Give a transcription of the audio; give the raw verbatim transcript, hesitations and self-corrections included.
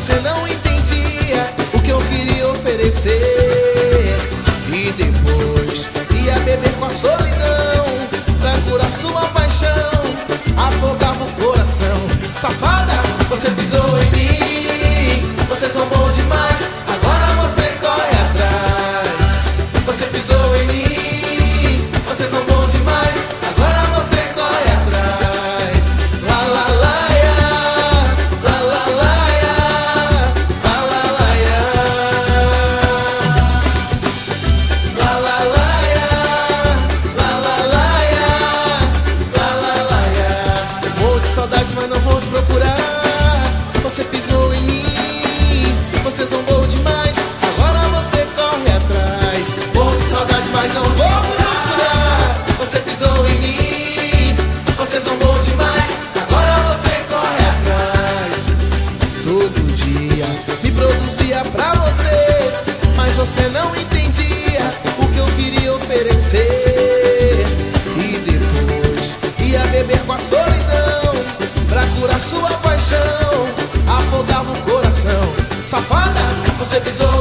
você não entendia o que eu queria oferecer. E depois ia beber com a solidão pra curar sua paixão, afogava o coração. Safada, você pisou em mim, vocês são bons demais, agora você corre atrás. Você pisou em mim, vocês são bons demais, agora você corre atrás. La la la ya, la la la ya, la la la ya, la la la ya, la la la ya, la la la ya. Morro de saudades, mas não vou te procurar. Você pisou em mim, vocês são bons demais, agora você corre atrás. Morro de saudade, mas não vou procurar. Você pisou em mim, vocês são bons demais, agora você corre atrás. Todo dia me produzia pra você, mas você não entendia o que eu queria oferecer. E depois ia beber com a solidão pra curar sua paixão, afogava o coração. Safada, você pisou